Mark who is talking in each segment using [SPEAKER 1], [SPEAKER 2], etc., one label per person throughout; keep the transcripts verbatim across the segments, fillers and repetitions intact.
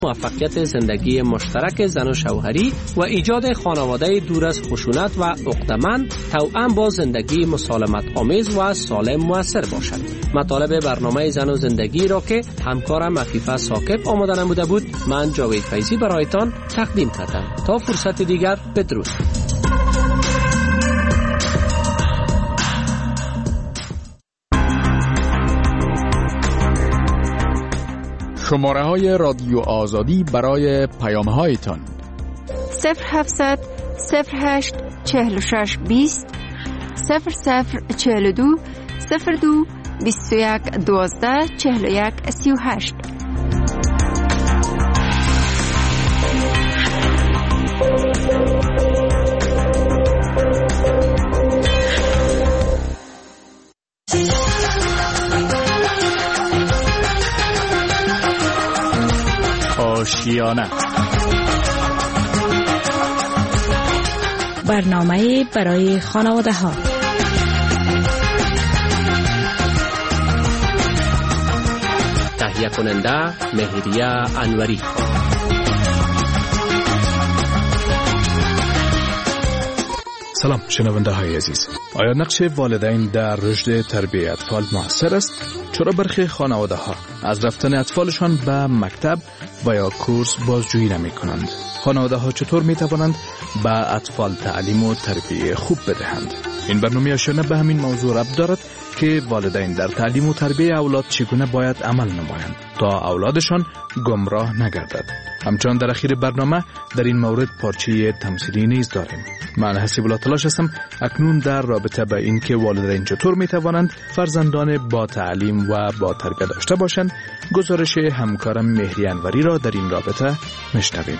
[SPEAKER 1] موفقیت زندگی مشترک زن و شوهری و ایجاد خانواده دور از خشونت و عقده‌مند توأم با زندگی مسالمت آمیز و سالم موثر باشد. مطالب برنامه زن و زندگی را که همکارم عفیفه ثاقب آماده نموده بود، من جاوید فیضی برایتان تقدیم کردم. تا فرصت دیگر، بدرود.
[SPEAKER 2] شماره های رادیو آزادی برای پیام هایتان
[SPEAKER 3] صفر هفتصد صفر هشت چهل و شش بیست صفر صفر چهل و دو صفر دو بیست و یک دوازده چهل و یک سی و هشت.
[SPEAKER 2] آشیانه،
[SPEAKER 4] برنامه برای خانواده ها.
[SPEAKER 1] تهیه کننده مهریه انوری.
[SPEAKER 2] سلام شنونده های عزیز. آیا نقش والدین در رشد تربیت اطفال موثر است؟ چرا برخی خانواده ها از رفتن اطفالشان به مکتب و یا کورس بازجویی نمی کنند؟ خانواده ها چطور می توانند به اطفال تعلیم و تربیت خوب بدهند؟ این برنامه آشیانه به همین موضوع ربط دارد که والدین در تعلیم و تربیت اولاد چگونه باید عمل نمایند تا اولادشان گمراه نگردد. همچنان در اخیر برنامه در این مورد پارچه تمثیلی نیز داریم. من حسیب الله تلاش هستم اکنون در رابطه به این که والدین چطور می توانند فرزندان با تعلیم و با تربیت داشته باشند گزارش همکارم مهری انوری را در این رابطه میشنویم.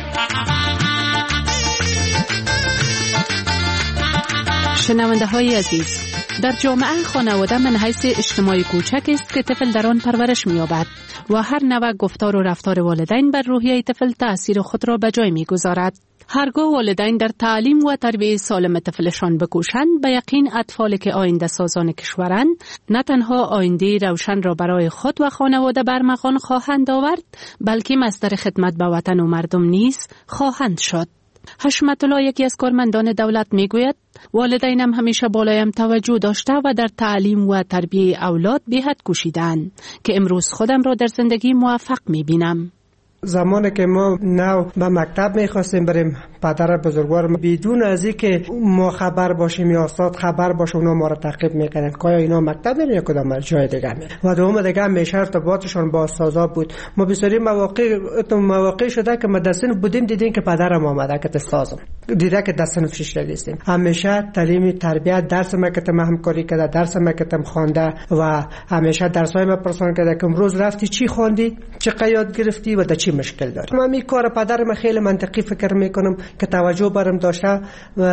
[SPEAKER 4] شنونده های عزیز، در جامعه خانواده من حیث اجتماعی کوچک است که طفل در آن پرورش می‌یابد و هر نوع گفتار و رفتار والدین بر روحیه طفل تأثیر خود را به جای می‌گذارد. هرگاه والدین در تعلیم و تربیت سالم طفلشان بکوشند، به یقین اطفالی که آینده سازان کشورند نه تنها آینده روشن را برای خود و خانواده برمغان خواهند آورد، بلکه مصدر خدمت به وطن و مردم نیز خواهند شد. حشمت الله، یکی از کارمندان دولت، میگوید والدینم همیشه بالایم توجه داشته و در تعلیم و تربیت اولاد به حد کوشیدند که امروز خودم را در زندگی موفق میبینم.
[SPEAKER 5] زمانی که ما نو به مکتب میخواستیم بریم، پدر بزرگوار بدون از اینکه ما خبر باشیم یا استاد خبر باشه اونا ما را تعقیب میکنن که آیا اینا مکتب میرن یا کدام جای دیگه میرن و دوم دیگه همیشه ارتباطشون با استادا بود. ما بسیاری مواقع مواقع شده که ما دستن بودیم دیدیم که پدرم آمده که استادم دیده که دستن فیش رسیدیم. همیشه تعلیم تربیت درس مکتب همکاری کرده، درس مکتب خوانده و همیشه درسای ما پرسان کرده که امروز رفتی چی خواندی، چه یاد گرفتی و چی مشکل داره. من می کار پدرم خیلی منطقی فکر میکنم که توجه برم داشته،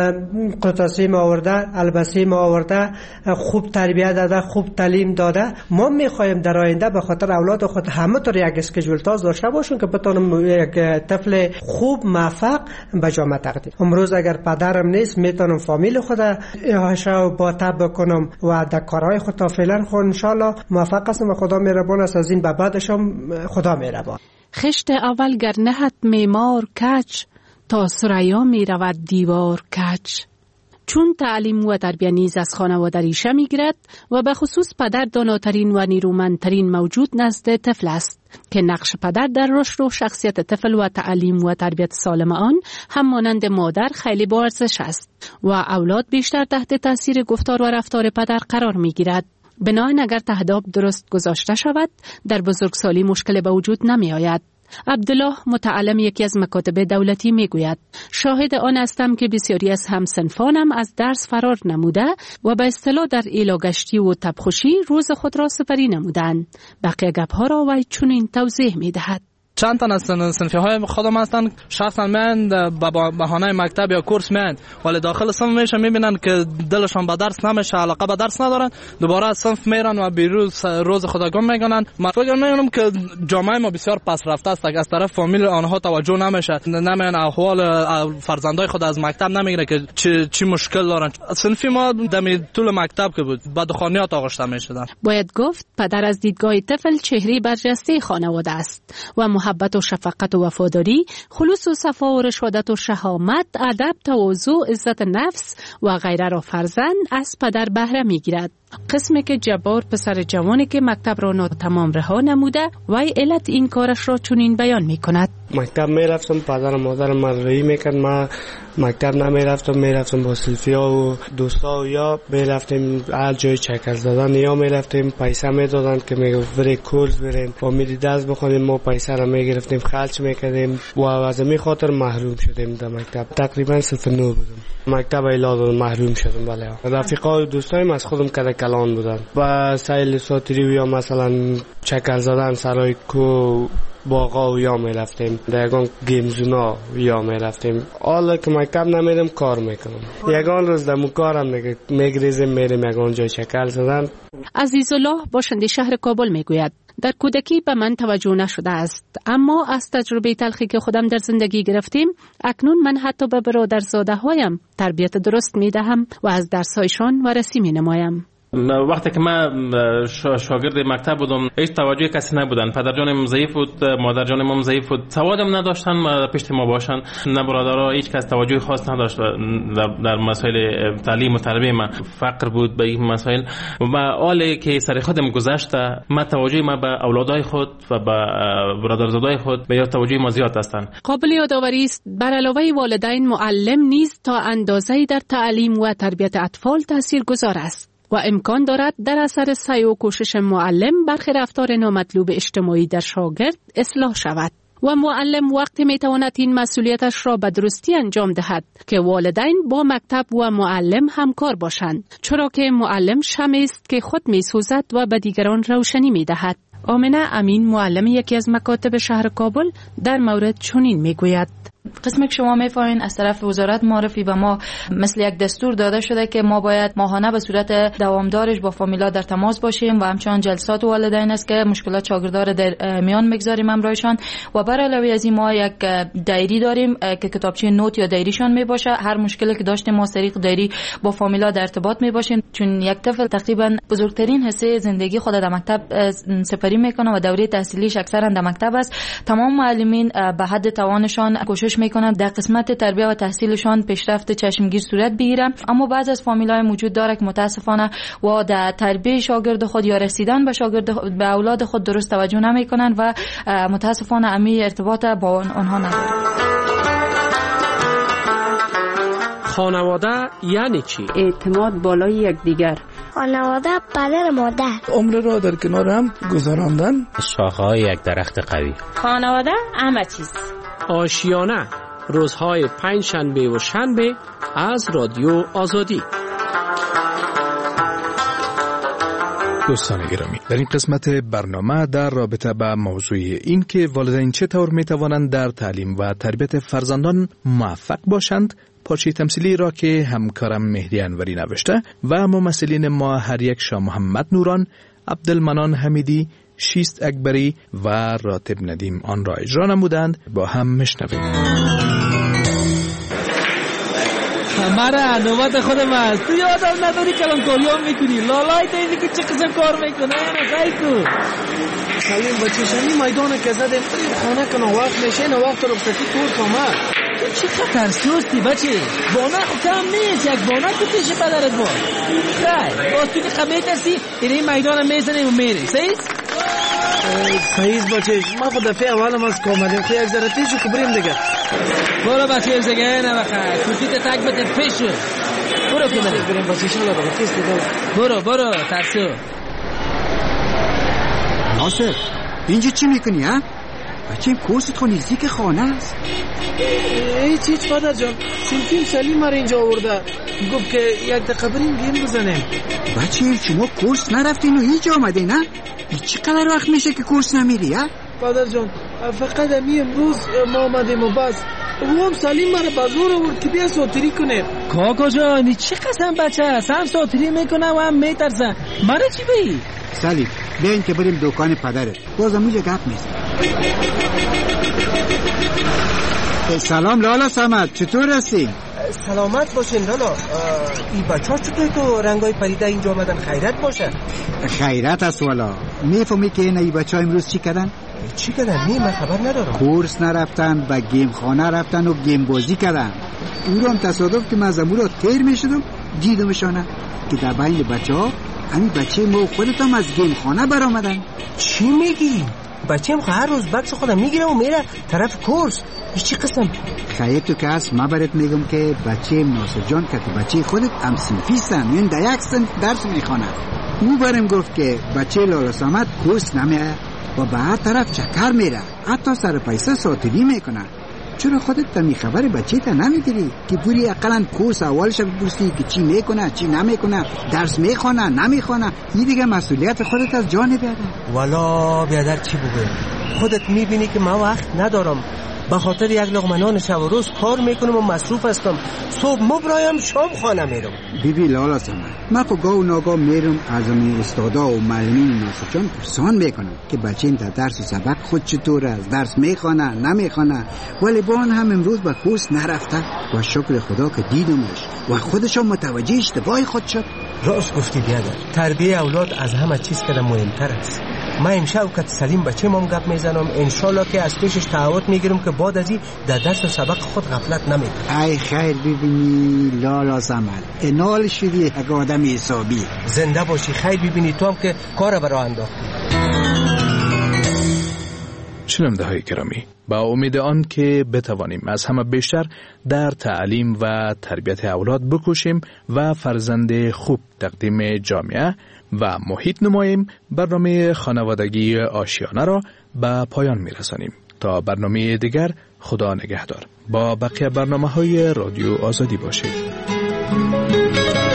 [SPEAKER 5] قطعه ما آورده، البسه ما آورده، خوب تربیت داده، خوب تعلیم داده. ما میخوایم در آینده به خاطر اولاد خود همه طور یک اسکیجول تاز داشته باشیم که بتونم یک طفل خوب موفق به جامعه تقدیم. امروز اگر پدرم نیست میتونم فامیل خود احاطه با تاب کنم و در کارهای خود تا فعلا خود ان شاء الله موفق هستم و خدا مهربان است. از این به بعدش هم خدا مهربان.
[SPEAKER 4] خشت اول گر نهد معمار کج، تا ثریا می رود دیوار کج. چون تعلیم و تربیت نیز از خانواده ریشه می گیرد و به خصوص پدر داناترین و نیرومندترین موجود نزد طفل است که نقش پدر در رشد و شخصیت طفل و تعلیم و تربیت سالم آن هم مانند مادر خیلی با ارزش است و اولاد بیشتر تحت تاثیر گفتار و رفتار پدر قرار می گیرد. بنابراین اگر تهداب درست گذاشته شود در بزرگسالی مشکل به وجود نمی آید. عبدالله متعلم یکی از مکاتب دولتی می گوید شاهد آن هستم که بسیاری از همسنفانم از درس فرار نموده و به اصطلاح در ایلاگشتی و تبخوشی روز خود را سپری نمودند. بقیه گپها را وی چنین توضیح می دهد.
[SPEAKER 6] چند تن از صنفی های خودم هستن شخصا من به بهانه مکتب یا کورس من ولی داخل صنف میشن میبینن که دلشان به درس نمیشه، علاقه به درس ندارن، دوباره از صنف میرن و بیروز روز خدا گم میکنن. من فکر میکنم که جامعه ما بسیار پس رفته است، از طرف فامیل آنها توجه نمیشه، نمیان احوال فرزندای خود از مکتب نمیگیره که چی چی مشکل دارن. صنفی ما دمی طول مکتب که بود بعد خانیات آغشته میشدن.
[SPEAKER 4] باید گفت پدر از دیدگاه طفل چهره برجسته خانواده است و محبت و شفقت و وفاداری، خلوص و صفا و رشادت و شهامت، ادب، تواضع، عزت نفس و غیره را فرزند از پدر بهره میگیرد. قسمی که جبار پسر جوانی که مکتب را ناتمام رها نموده وی علت این کارش را چنین بیان میکند.
[SPEAKER 7] مکتب میرفتم، پدر و مادر من رایی میکرد، ما مکتب نمیرفتم، میرفتم با سلفیا و دوستا و یا میرفتیم هر جای چکر زدن، یا میرفتیم پیسه میدادن که میگفت بری کورس بریم با میری درس بخونیم، ما پیسه را میگرفتیم خرج میکردیم و از این خاطر محروم شدیم در مکتب. تقریبا صفر نو بودم، مکتب ایلاد محروم شدم. بله رفیقا و دوستایم از خودم کده کلان بودن با سیل ساتری یا مثلا چکر زدن سرای کو باغا و یا میرفتیم دیگان گیمزونا یا میرفتیم. حالا که مکتب نمیرم کار میکنم، یگان روز دمو کارم دیگه میگریزیم میریم یگان جای چکر زدن.
[SPEAKER 4] عزیزالله باشنده شهر کابل میگوید در کودکی به من توجه نشده است، اما از تجربه تلخی که خودم در زندگی گرفتیم اکنون من حتی به برادرزاده هایم تربیت درست میدهم و از درسایشان وارسی مینمایم.
[SPEAKER 8] وقتی که من شاگرد مکتب بودم هیچ توجه کسی نبودن، پدر جانم ضعیف بود، مادر جانم ضعیف بود، سوادم نداشتن پشت ما باشن، نه برادرها هیچ کس توجه خاص نداشت در مسائل تعلیم و تربیت. من فقر بود به این مسائل و حالی که سر خودم گذشته من توجه ما به اولادای خود و به برادرزادای خود به توجه ما زیاد هستند.
[SPEAKER 4] قابل یادآوری است بر علاوه والدین معلم نیز تا اندازه‌ای در تعلیم و تربیت اطفال تاثیرگذار است و امکان دارد در اثر سعی و کوشش معلم برخی رفتار نامطلوب اجتماعی در شاگرد اصلاح شود و معلم وقتی میتواند این مسئولیتش را به درستی انجام دهد که والدین با مکتب و معلم همکار باشند، چرا که معلم شمعی است که خود میسوزد و به دیگران روشنی میدهد. آمنه امین معلم یکی از مکاتب شهر کابل در مورد چنین میگوید:
[SPEAKER 9] قسمی که شما میفهمین از طرف وزارت معرفی به ما مثل یک دستور داده شده که ما باید ماهانه به صورت دوامدارش با فامیلا در تماس باشیم و همچنان جلسات والدین است که مشکلات شاگردار در میان میگذاریم همراهشان و بر علاوه از این ما یک دایری داریم که کتابچه نوت یا دایریشان میباشه. هر مشکلی که داشتیم ما طریق دایری با فامیلا در ارتباط میباشیم، چون یک طفل تقریبا بزرگترین حصه زندگی خود در مکتب سپری میکنه و دوره تحصیلیش اکثرا در مکتب است. تمام معلمین به حد توانشان کوشش میکنن در قسمت تربیت و تحصیلشان پیشرفت چشمگیر صورت بگیره، اما بعض از فامیلای موجود داره که متاسفانه و در تربیت شاگرد خود یا رسیدن به شاگرد به اولاد خود درست توجه نمیکنن و متاسفانه امی ارتباط با آنها نداره.
[SPEAKER 1] خانواده یعنی چی؟
[SPEAKER 10] اعتماد بالای یکدیگر.
[SPEAKER 11] خانواده پدر مادر.
[SPEAKER 12] عمر را در کنار هم گذراندن.
[SPEAKER 13] شاخه‌های یک درخت قوی.
[SPEAKER 14] خانواده همه چیز.
[SPEAKER 1] آشیانه روزهای پنج شنبه و شنبه از رادیو آزادی.
[SPEAKER 2] دوستان گرامی، در این قسمت برنامه در رابطه با موضوع این که والدین چطور می توانند در تعلیم و تربیت فرزندان موفق باشند پارچه تمثیلی را که همکارم مهدی انوری نوشته و ممثلین ما هر یک شاه محمد نوران، عبدالمنان حمیدی، شیست اکبری و راتب ندیم آن را اجرا نمودند. با هم میشنویم.
[SPEAKER 15] مرا نوبت خودم است. تو یادم نداری کلانکاری هم میکنی؟ لالای تو اینی که چه قسم کار میکنه؟ خیلی تو
[SPEAKER 5] سلیم بچه شمی میدانه که زدیم خانه کنه وقت میشه نه وقت رخصتی کور کامه.
[SPEAKER 15] تو چه خطر سوستی بچه؟ بانه خود کم نیست، یک بانه تو پیش پدرت با خیلی باز تو که خمه ترسی این میدانم میزنیم و میریم. سیست؟
[SPEAKER 5] سیست بچه ما خود دفعه اولم از کامدیم خیلی یک ذره تیشو که بریم دیگه.
[SPEAKER 15] برو بچه ایل زگه نبخه کورتیت تک بده پیشو برو که بریم
[SPEAKER 5] بریم بچه شما لگه بکیست
[SPEAKER 15] برو برو ترسو.
[SPEAKER 16] ناصر اینجا چی میکنی ها؟ بچه این کورست خو نزدیک خانه است.
[SPEAKER 5] هیچ هیچ پدر جان، سلفیم سلیم مر اینجا آورده گفت که یک دقیقه بریم گیم بزنیم.
[SPEAKER 16] بچه شما کورس نرفتین و اینجا آمده نه؟ این چقدر وقت میشه که کورس نمیری ها؟
[SPEAKER 5] پدر جان فقط امی امروز ما آمدیم و بس. او هم سلیم مرا بازور آورد که بیا ساتری کنه.
[SPEAKER 15] کاکا جان چه قسم بچه هست، هم ساتری میکنه و هم میترسن. مرا چی بایی؟
[SPEAKER 16] سلیم بیاین که بریم دکان پدرت، بازم اونجا گپ میزن. سلام لالا سمت، چطور هستی؟
[SPEAKER 5] سلامت باشین لالا. این بچه ها چطور تو رنگای پریده اینجا آمدن؟ خیرت باشه.
[SPEAKER 16] خیرت است والا. میفهمی که این بچه ها امروز چی کردن؟
[SPEAKER 5] چی کردن؟ نه من خبر ندارم.
[SPEAKER 16] کورس نرفتن و گیم خانه رفتن و گیم بازی کردن. او رو هم تصادف که من از امور تیر میشدم دیدمشانه که در بین بچه ها همین بچه ما و خودت هم از گیم خانه برآمدن.
[SPEAKER 5] چی میگی؟ بچه هم هر روز بکس خودم میگیره و میره طرف کورس. این چی قسم؟
[SPEAKER 16] خیلی تو که هست ما برات میگم که بچه ناصر جان که تو بچه خودت هم صنفیستن، این در یک صنف درس میخوانه. او برم گفت که بچه لالا صمد کورس نمیه و به هر طرف چکر میره، حتی سر پیسه ساتری میکنه. چرا خودت تا می خبر بچه تا نمیگیری که بوری اقلا کورس اولش بپرسی که چی میکنه چی نمیکنه، درس میخونه نمیخونه؟ این دیگه مسئولیت خودت از جان بیادر.
[SPEAKER 5] والا بیادر چی بگویم؟ خودت میبینی که من وقت ندارم، به خاطر یک لقمه نان شب و روز کار میکنم و مصروف هستم. صبح مبرایم شام خانه میرم.
[SPEAKER 16] بیبی لالا سمن من خو گاه و ناگاه میرم از این استادا و معلمین ناصر جان پرسان میکنم که بچه در درس و سبق خود چطور است، درس میخونه نمیخونه. ولی با آن هم امروز به کورس نرفته و شکر خدا که دیدمش و خودش متوجه اشتباه خود شد.
[SPEAKER 5] راست گفتی بیادر، تربیه اولاد از همه چیز که مهمتر است. من امشب که سلیم بچه مام گپ میزنم، انشالله که از پیشش تعهد میگیرم که بعد از این در درس و سبق خود غفلت نمیکنه.
[SPEAKER 16] ای خیر ببینی لالا زمن انال شدی یک آدم حسابی.
[SPEAKER 5] زنده باشی. خیر ببینی تو هم که کار برای انداختی.
[SPEAKER 2] شنونده های گرامی، با امید آن که بتوانیم از همه بیشتر در تعلیم و تربیت اولاد بکوشیم و فرزند خوب تقدیم جامعه و محیط نماییم، برنامه خانوادگی آشیانه را به پایان میرسانیم. تا برنامه دیگر، خدا نگهدار. با بقیه برنامه های رادیو آزادی باشید.